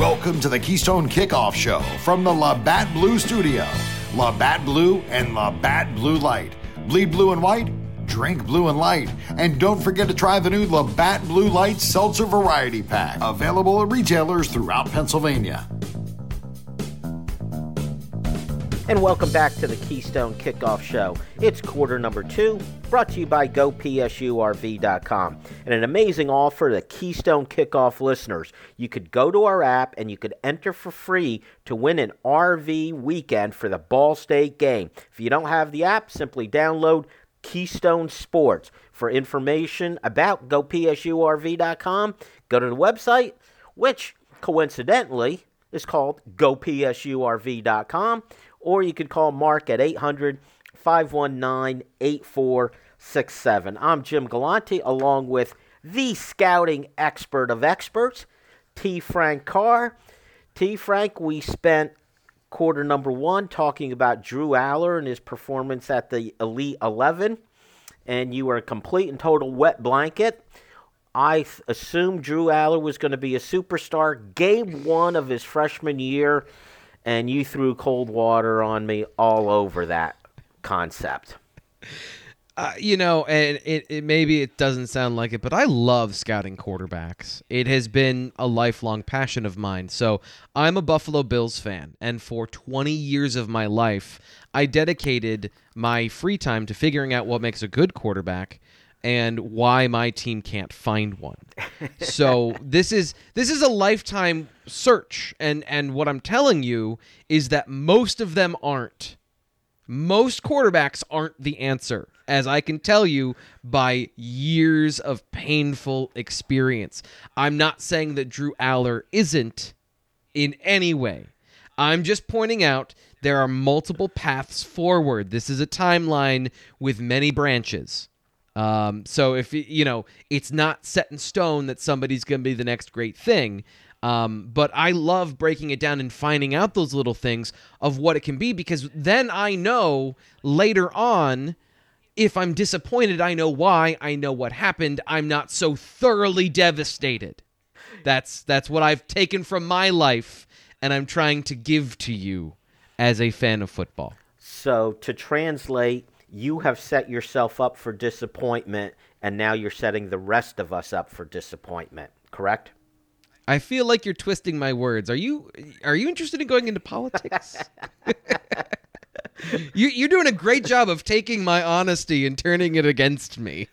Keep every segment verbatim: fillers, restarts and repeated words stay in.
Welcome to the Keystone Kickoff Show from the Labatt Blue Studio. Labatt Blue and Labatt Blue Light. Bleed blue and white, drink blue and light. And don't forget to try the new Labatt Blue Light Seltzer Variety Pack. Available at retailers throughout Pennsylvania. And welcome back to the Keystone Kickoff Show. It's quarter number two, brought to you by Go P S U R V dot com. And an amazing offer to Keystone Kickoff listeners. You could go to our app and you could enter for free to win an R V weekend for the Ball State game. If you don't have the app, simply download Keystone Sports. For information about Go P S U R V dot com, go to the website, which coincidentally is called Go P S U R V dot com. Or you could call Mark at eight hundred, five one nine, eight four six seven. I'm Jim Galante, along with the scouting expert of experts, T. Frank Carr. T. Frank, we spent quarter number one talking about Drew Allar and his performance at the Elite eleven, and you were a complete and total wet blanket. I th- assumed Drew Allar was going to be a superstar game one of his freshman year, and you threw cold water on me all over that concept. Uh, you know, and it, it maybe it doesn't sound like it, but I love scouting quarterbacks. It has been a lifelong passion of mine. So I'm a Buffalo Bills fan, and for twenty years of my life, I dedicated my free time to figuring out what makes a good quarterback and why my team can't find one. So this is this is a lifetime search, and and what I'm telling you is that most of them aren't. Most quarterbacks aren't the answer, as I can tell you by years of painful experience. I'm not saying that Drew Allar isn't in any way. I'm just pointing out there are multiple paths forward. This is a timeline with many branches. Um, so if, you know, it's not set in stone that somebody's going to be the next great thing. Um, but I love breaking it down and finding out those little things of what it can be, because then I know later on, if I'm disappointed, I know why, I know what happened. I'm not so thoroughly devastated. That's, that's what I've taken from my life, and I'm trying to give to you as a fan of football. So to translate, you have set yourself up for disappointment, and now you're setting the rest of us up for disappointment, correct? I feel like you're twisting my words. Are you are you interested in going into politics? you, you're doing a great job of taking my honesty and turning it against me.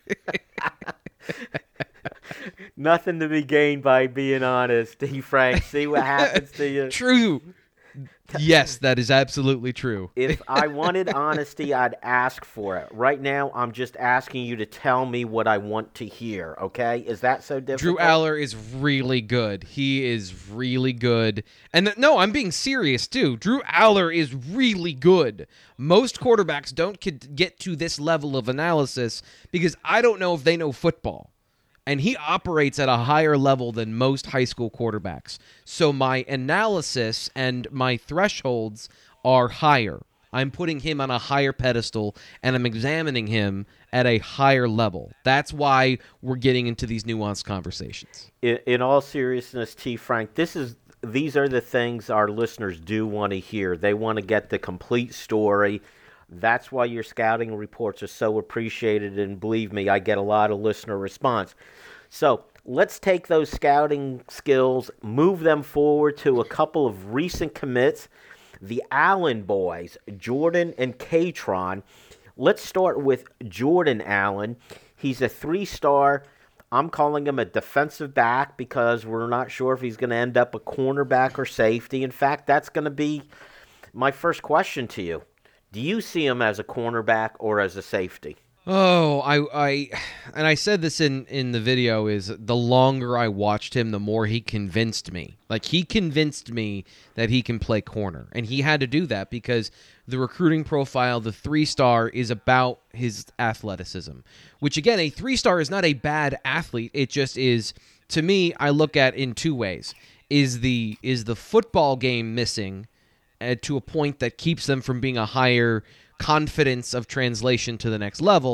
Nothing to be gained by being honest, T. Frank. See what happens to you. True. Yes, that is absolutely true. If I wanted honesty, I'd ask for it. Right now, I'm just asking you to tell me what I want to hear, okay? Is that so difficult? Drew Allar is really good. He is really good. And th- no, I'm being serious, too. Drew Allar is really good. Most quarterbacks don't get to this level of analysis because I don't know if they know football. And he operates at a higher level than most high school quarterbacks. So my analysis and my thresholds are higher. I'm putting him on a higher pedestal, and I'm examining him at a higher level. That's why we're getting into these nuanced conversations. In, in all seriousness, T. Frank, this is these are the things our listeners do want to hear. They want to get the complete story. That's why your scouting reports are so appreciated, and believe me, I get a lot of listener response. So let's take those scouting skills, move them forward to a couple of recent commits. The Allen boys, Jordan and Katron. Let's start with Jordan Allen. He's a three-star. I'm calling him a defensive back because we're not sure if he's going to end up a cornerback or safety. In fact, that's going to be my first question to you. Do you see him as a cornerback or as a safety? Oh, I, I, and I said this in, in the video, is the longer I watched him, the more he convinced me. Like, he convinced me that he can play corner. And he had to do that because the recruiting profile, the three-star, is about his athleticism. Which, again, a three-star is not a bad athlete. It just is, to me, I look at in two ways. Is the, is the football game missing to a point that keeps them from being a higher confidence of translation to the next level,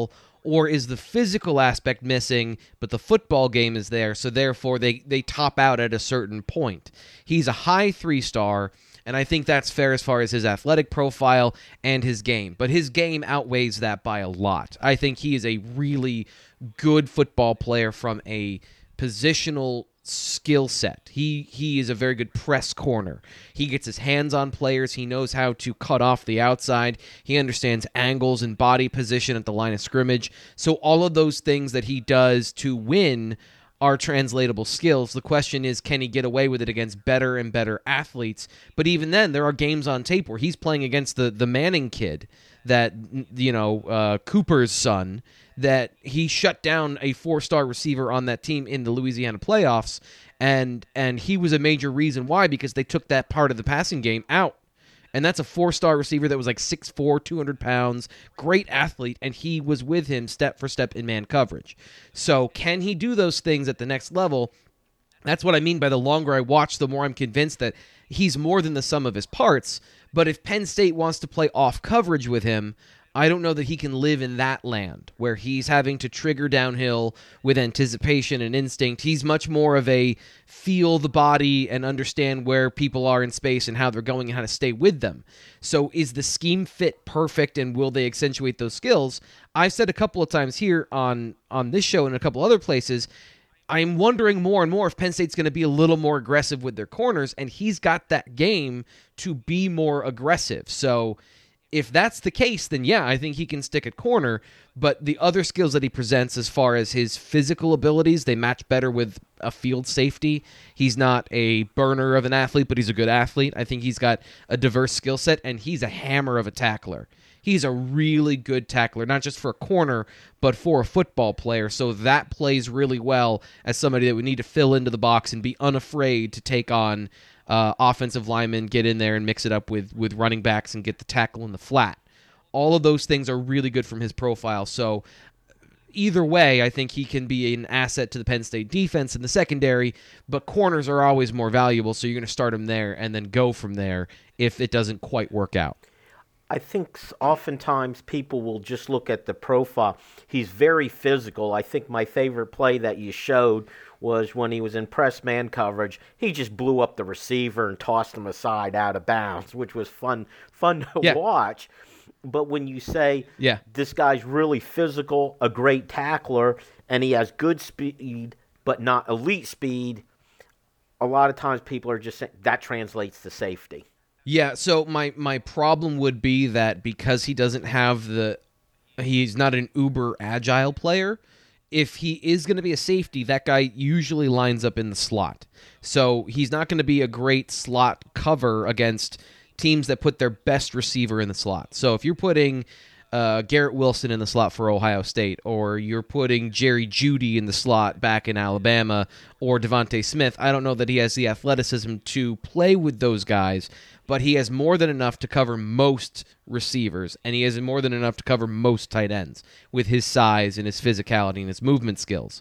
Or is the physical aspect missing, but the football game is there, so therefore they, they top out at a certain point? He's a high three-star, and I think that's fair as far as his athletic profile and his game. But his game outweighs that by a lot. I think he is a really good football player from a positional skill set. He he is a very good press corner. He gets his hands on players. He knows how to cut off the outside. He understands angles and body position at the line of scrimmage. So all of those things that he does to win are translatable skills. The question is, can he get away with it against better and better athletes? But even then, there are games on tape where he's playing against the, the Manning kid, that, you know, uh, Cooper's son, that he shut down a four-star receiver on that team in the Louisiana playoffs, and and he was a major reason why, because they took that part of the passing game out. And that's a four-star receiver that was like six foot four, two hundred pounds, great athlete, and he was with him step for step in man coverage. So can he do those things at the next level? That's what I mean by the longer I watch, the more I'm convinced that he's more than the sum of his parts. But if Penn State wants to play off coverage with him, I don't know that he can live in that land where he's having to trigger downhill with anticipation and instinct. He's much more of a feel the body and understand where people are in space and how they're going and how to stay with them. So is the scheme fit perfect, and will they accentuate those skills? I've said a couple of times here on, on this show and a couple other places, I'm wondering more and more if Penn State's going to be a little more aggressive with their corners, and he's got that game to be more aggressive. So if that's the case, then yeah, I think he can stick at corner, but the other skills that he presents as far as his physical abilities, they match better with a field safety. He's not a burner of an athlete, but he's a good athlete. I think he's got a diverse skill set, and he's a hammer of a tackler. He's a really good tackler, not just for a corner, but for a football player, so that plays really well as somebody that would need to fill into the box and be unafraid to take on Uh, offensive linemen, get in there and mix it up with, with running backs and get the tackle in the flat. All of those things are really good from his profile. So either way, I think he can be an asset to the Penn State defense in the secondary, but corners are always more valuable, so you're going to start him there and then go from there if it doesn't quite work out. I think oftentimes people will just look at the profile. He's very physical. I think my favorite play that you showed was when he was in press man coverage. He just blew up the receiver and tossed him aside out of bounds, which was fun fun to yeah. watch. But when you say yeah. this guy's really physical, a great tackler, and he has good speed but not elite speed, a lot of times people are just saying that translates to safety. Yeah, so my, my problem would be that because he doesn't have the – he's not an uber agile player, if he is going to be a safety, that guy usually lines up in the slot. So he's not going to be a great slot cover against teams that put their best receiver in the slot. So if you're putting uh, Garrett Wilson in the slot for Ohio State, or you're putting Jerry Jeudy in the slot back in Alabama, or Devontae Smith, I don't know that he has the athleticism to play with those guys, but he has more than enough to cover most receivers, and he has more than enough to cover most tight ends with his size and his physicality and his movement skills.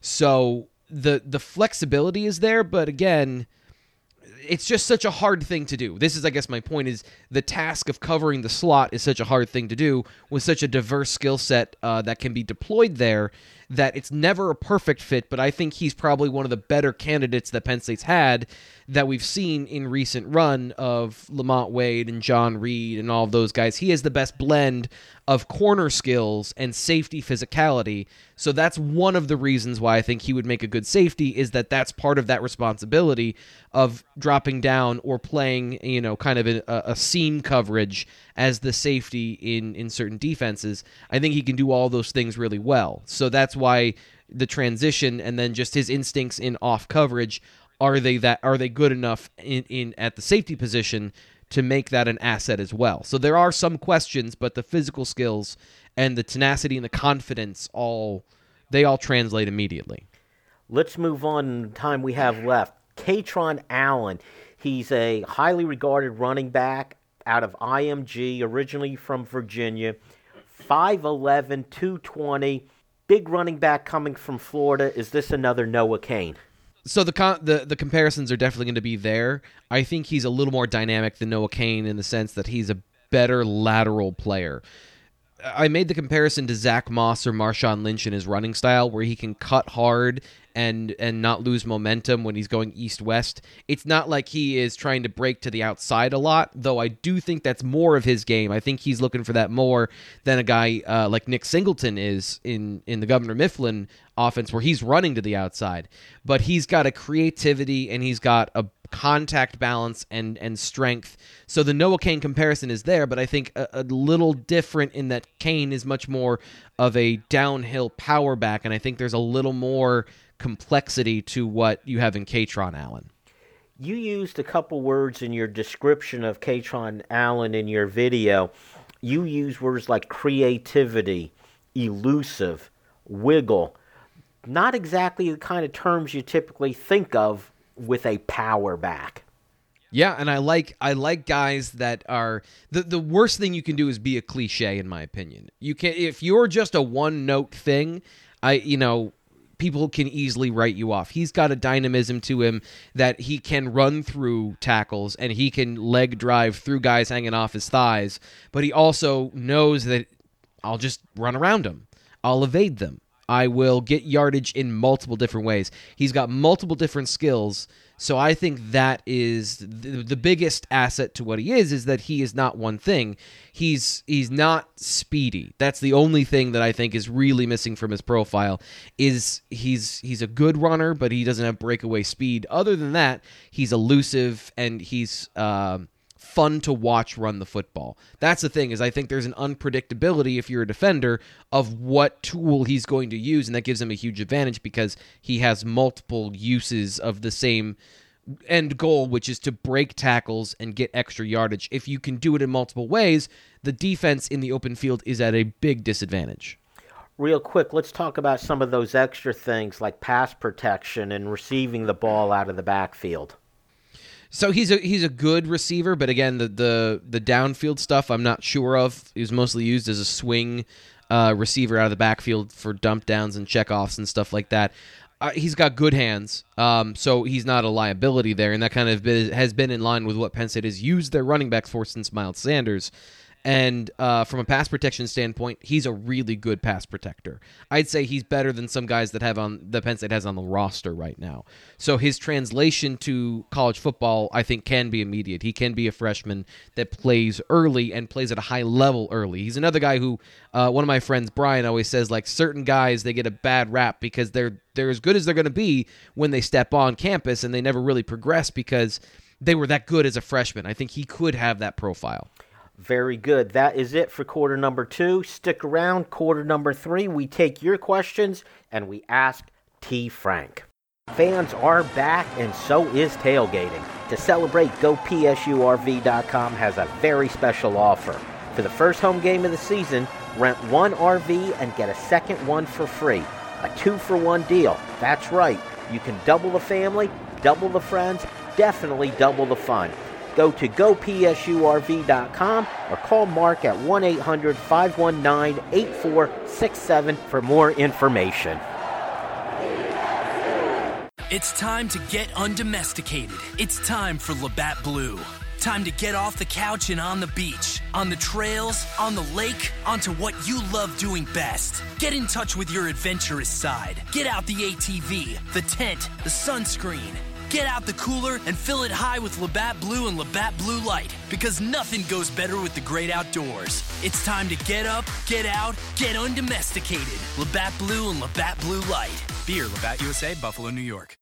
So the the flexibility is there, but again, it's just such a hard thing to do. This is, I guess, my point is the task of covering the slot is such a hard thing to do with such a diverse skill set uh, that can be deployed there, that it's never a perfect fit, but I think he's probably one of the better candidates that Penn State's had that we've seen in recent run of Lamont Wade and John Reed and all of those guys. He has the best blend of corner skills and safety physicality, so that's one of the reasons why I think he would make a good safety, is that that's part of that responsibility of dropping down or playing, you know, kind of a, a seam coverage as the safety in, in certain defenses. I think he can do all those things really well. So that's why the transition and then just his instincts in off coverage, are they that are they good enough in, in at the safety position to make that an asset as well? So there are some questions, but the physical skills and the tenacity and the confidence all they all translate immediately. Let's move on in the time we have left. Kaytron Allen, he's a highly regarded running back out of I M G, originally from Virginia, five eleven, two twenty, big running back coming from Florida. Is this another Noah Cain? So the con- the the comparisons are definitely going to be there. I think he's a little more dynamic than Noah Cain in the sense that he's a better lateral player. I made the comparison to Zach Moss or Marshawn Lynch in his running style, where he can cut hard and and not lose momentum when he's going east-west. It's not like he is trying to break to the outside a lot, though I do think that's more of his game. I think he's looking for that more than a guy uh, like Nick Singleton is in, in the Governor Mifflin offense, where he's running to the outside. But he's got a creativity and he's got a contact balance and and strength. So the Noah Cain comparison is there, but I think a, a little different in that Cain is much more of a downhill power back, and I think there's a little more complexity to what you have in Kaytron Allen. You used a couple words in your description of Kaytron Allen in your video. You use words like creativity, elusive, wiggle. Not exactly the kind of terms you typically think of with a power back. Yeah, and I like I like guys that are the the worst thing you can do is be a cliche, in my opinion. You can if you're just a one note thing, I you know, people can easily write you off. He's got a dynamism to him that he can run through tackles and he can leg drive through guys hanging off his thighs, but he also knows that I'll just run around them. I'll evade them. I will get yardage in multiple different ways. He's got multiple different skills, so I think that is the, the biggest asset to what he is, is that he is not one thing. He's he's not speedy. That's the only thing that I think is really missing from his profile, is he's he's a good runner, but he doesn't have breakaway speed. Other than that, he's elusive, and he's um, fun to watch run the football. That's the thing, is I think there's an unpredictability if you're a defender of what tool he's going to use, and that gives him a huge advantage because he has multiple uses of the same end goal, which is to break tackles and get extra yardage. If you can do it in multiple ways, the defense in the open field is at a big disadvantage. Real quick, let's talk about some of those extra things like pass protection and receiving the ball out of the backfield. So he's a he's a good receiver, but again, the the, the downfield stuff I'm not sure of. He was mostly used as a swing uh, receiver out of the backfield for dump downs and checkoffs and stuff like that. Uh, he's got good hands, um, so he's not a liability there, and that kind of been, has been in line with what Penn State has used their running backs for since Miles Sanders. And uh, from a pass protection standpoint, he's a really good pass protector. I'd say he's better than some guys that have on the Penn State has on the roster right now. So his translation to college football, I think, can be immediate. He can be a freshman that plays early and plays at a high level early. He's another guy who, uh, one of my friends, Brian, always says, like, certain guys, they get a bad rap because they're they're as good as they're going to be when they step on campus, and they never really progress because they were that good as a freshman. I think he could have that profile. Very good. That is it for quarter number two. Stick around. Quarter number three, we take your questions and we ask T. Frank. Fans are back, and so is tailgating. To celebrate, Go P S U R V dot com has a very special offer. For the first home game of the season, rent one R V and get a second one for free. A two-for-one deal. That's right. You can double the family, double the friends, definitely double the fun. Go to Go P S U R V dot com or call Mark at one eight hundred five one nine eight four six seven for more information. It's time to get undomesticated. It's time for Labatt Blue. Time to get off the couch and on the beach, on the trails, on the lake, onto what you love doing best. Get in touch with your adventurous side. Get out the A T V, the tent, the sunscreen. Get out the cooler and fill it high with Labatt Blue and Labatt Blue Light, because nothing goes better with the great outdoors. It's time to get up, get out, get undomesticated. Labatt Blue and Labatt Blue Light. Beer, Labatt U S A, Buffalo, New York.